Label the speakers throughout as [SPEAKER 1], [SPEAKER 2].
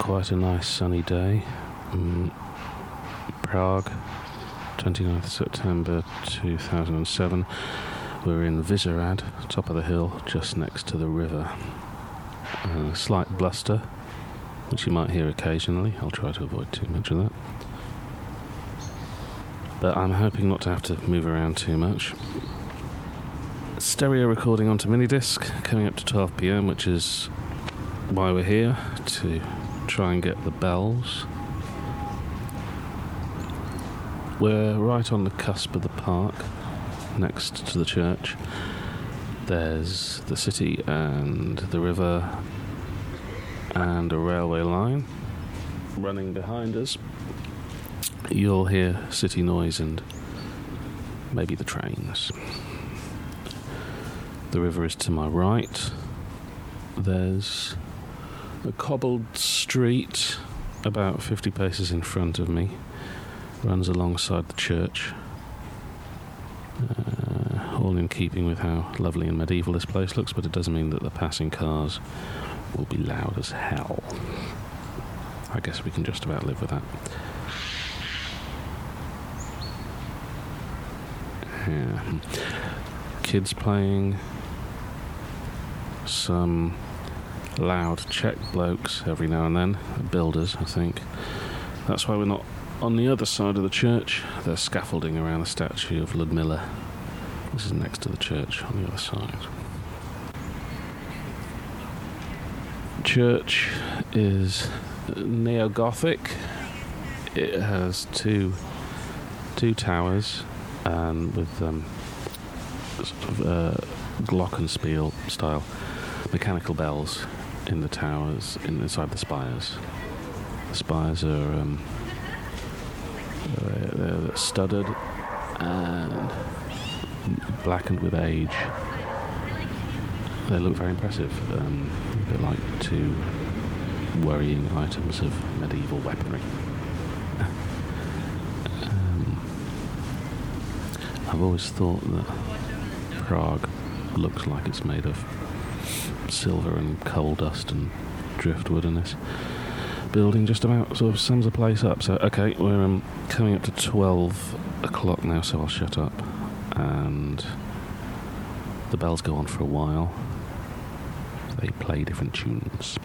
[SPEAKER 1] quite a nice sunny day. Prague, 29th September 2007. We're in Vyšehrad, top of the hill, just next to the river. Slight bluster, which you might hear occasionally. I'll try to avoid too much of that. But I'm hoping not to have to move around too much. Stereo recording onto minidisc, coming up to 12 PM, which is why we're here, to try and get the bells. We're right on the cusp of the park, next to the church. There's the city and the river and a railway line running behind us. You'll hear city noise and maybe the trains. The river is to my right. There's a cobbled street about 50 paces in front of me, runs alongside the church, all in keeping with how lovely and medieval this place looks, but it doesn't mean that the passing cars will be loud as hell. I guess we can just about live with that. Yeah. Kids playing, some loud Czech blokes every now and then, builders, I think. That's why we're not on the other side of the church. There's scaffolding around the statue of Ludmilla. This is next to the church on the other side. Church is neo-Gothic. It has two towers and with sort of glockenspiel style mechanical bells in the towers, inside the spires. The spires are they're studded and blackened with age. They look very impressive, a bit like two worrying items of medieval weaponry. I've always thought that Prague looks like it's made of silver and coal dust and driftwood, and this building just about sort of sums the place up. So, okay, we're coming up to 12 o'clock now, so I'll shut up. And the bells go on for a while. They play different tunes.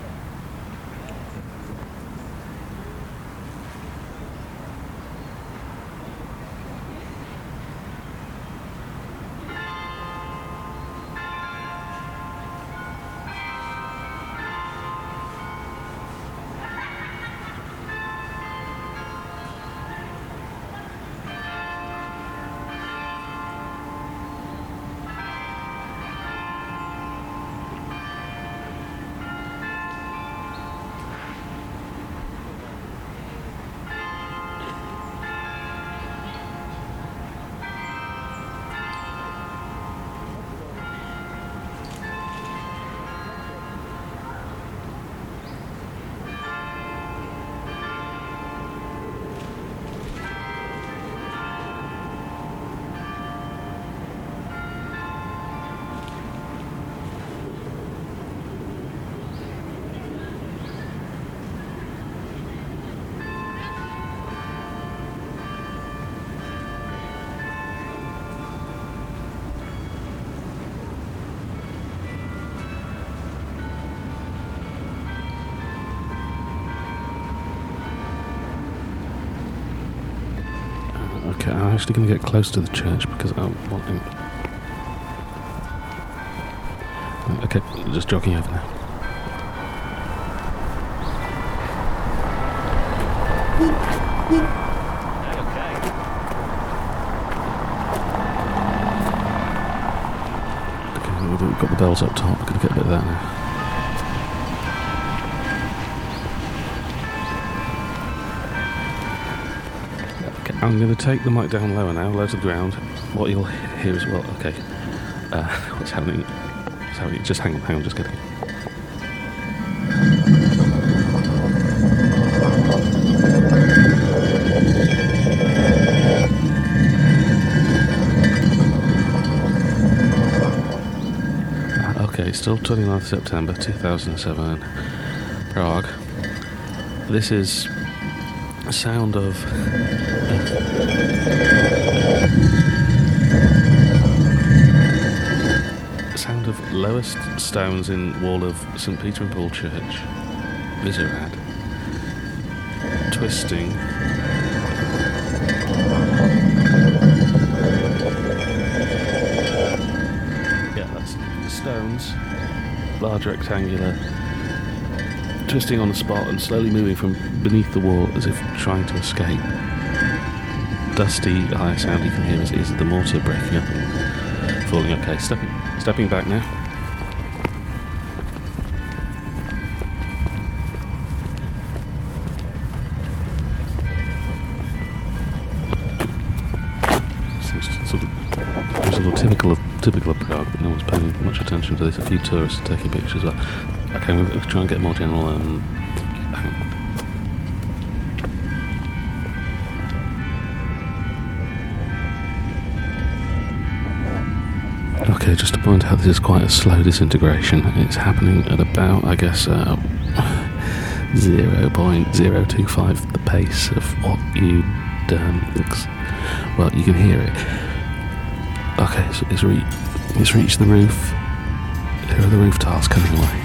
[SPEAKER 1] Okay, I'm actually going to get close to the church because I want him. Okay, just jogging over now. Okay, we've got the bells up top. We're going to get a bit of that now. I'm going to take the mic down lower now, low to the ground. What you'll hear is, well, okay, what's happening? Just hang on, just getting. Okay, still 29th September 2007, Prague. This is a sound of lowest stones in wall of St Peter and Paul Church, Vyšehrad, twisting. Yeah, that's the stones, large rectangular, twisting on the spot and slowly moving from beneath the wall as if trying to escape. Dusty, high sound you can hear is the mortar breaking up and falling. Okay, stepping back now. Typical of Prague, but no one's paying much attention to this. A few tourists are taking pictures. Okay, I'm going to try and get more general. Okay, just to point out, this is quite a slow disintegration. It's happening at about, I guess, 0.025 the pace of what you'd well, you can hear it. Okay, so it's reached the roof. Here are the roof tiles coming away.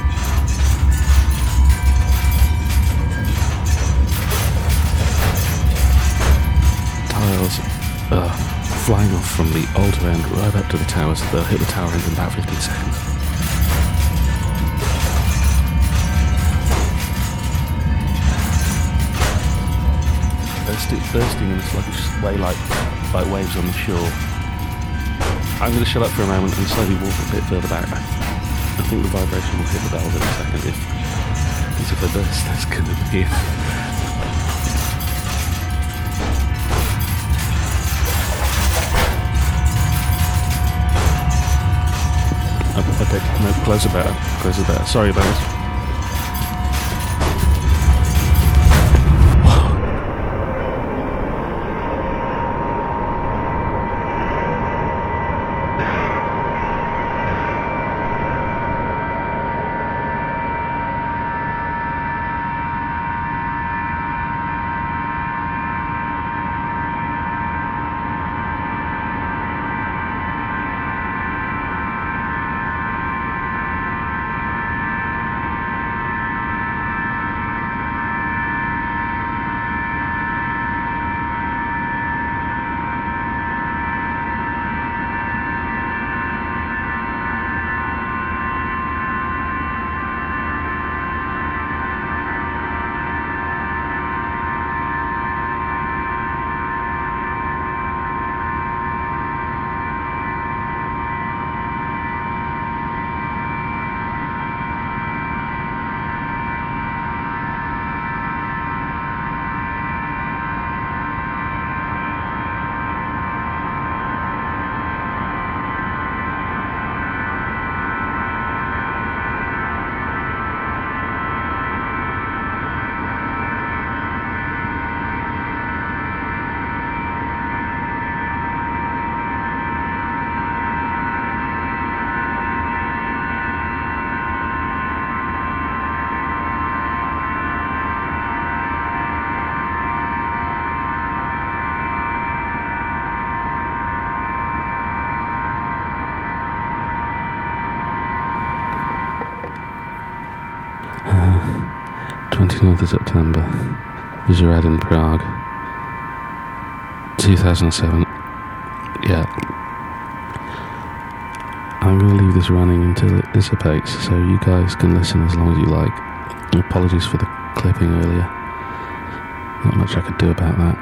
[SPEAKER 1] Tiles are flying off from the altar end right up to the tower, so they'll hit the tower end in about 15 seconds. Bursting in a sluggish way like waves on the shore. I'm going to shut up for a moment and slowly walk a bit further back. I think the vibration will hit the valve in a second if a burst that's going to be. Okay, no, closer better. Sorry about this. 29th of September, Vyšehrad in Prague, 2007. Yeah. I'm going to leave this running until it dissipates, so you guys can listen as long as you like. Apologies for the clipping earlier. Not much I could do about that.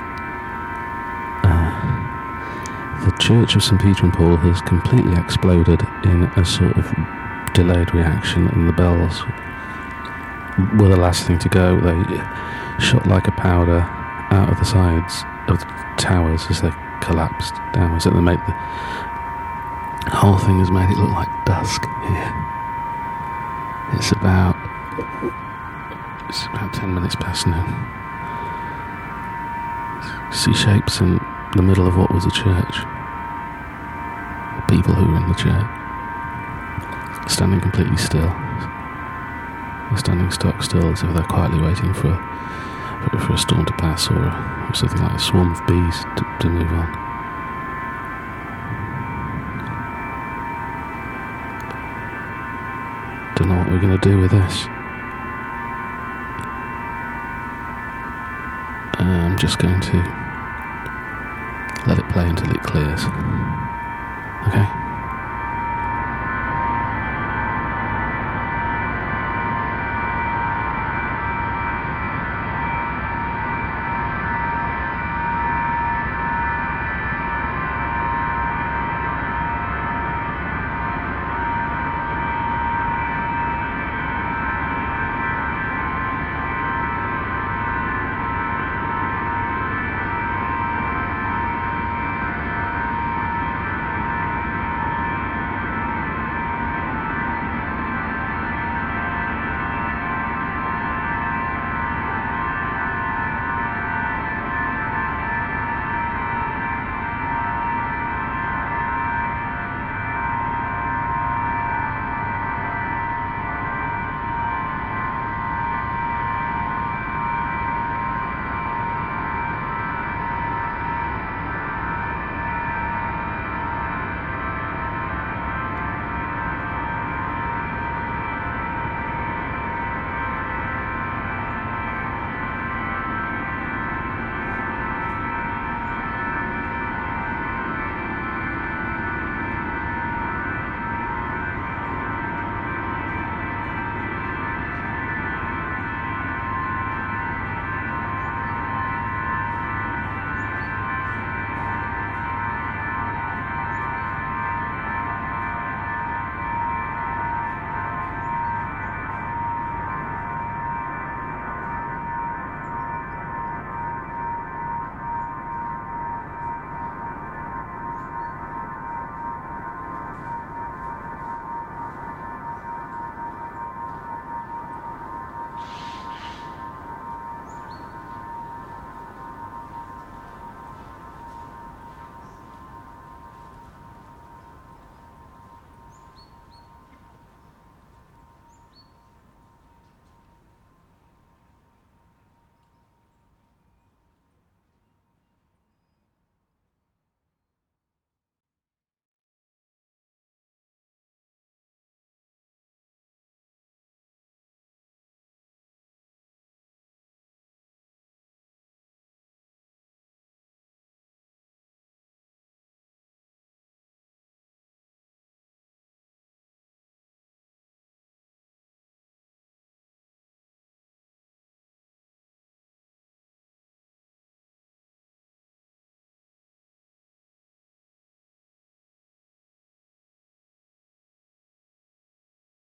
[SPEAKER 1] The Church of St Peter and Paul has completely exploded in a sort of delayed reaction, and the bells were the last thing to go. They shot like a powder out of the sides of the towers as they collapsed downwards, and they made the whole thing has made it look like dusk here. It's about 10 minutes past noon. See shapes in the middle of what was a church. People who were in the church standing completely still. They're standing stock still as if they're quietly waiting for a storm to pass or something like a swarm of bees to move on. Don't know what we're going to do with this. I'm just going to let it play until it clears. Okay?